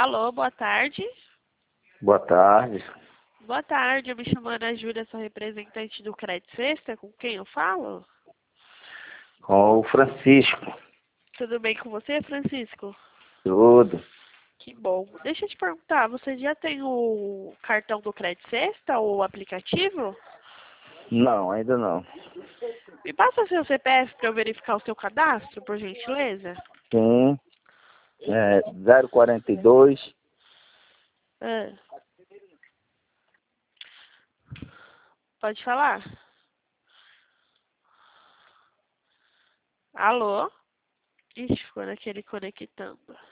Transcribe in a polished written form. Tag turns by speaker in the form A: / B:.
A: Alô, boa tarde.
B: Boa tarde.
A: Boa tarde, eu me chamo Ana Júlia, sou representante do Credit Sexta. Com quem eu falo?
B: Com o Francisco.
A: Tudo bem com você, Francisco?
B: Tudo.
A: Que bom. Deixa eu te perguntar, você já tem o cartão do Credit Sexta, ou o aplicativo?
B: Não, ainda não.
A: Me passa seu CPF para eu verificar o seu cadastro, por gentileza?
B: Sim. 042.
A: Ah, pode falar? Alô? Ixi, ficou naquele conectando.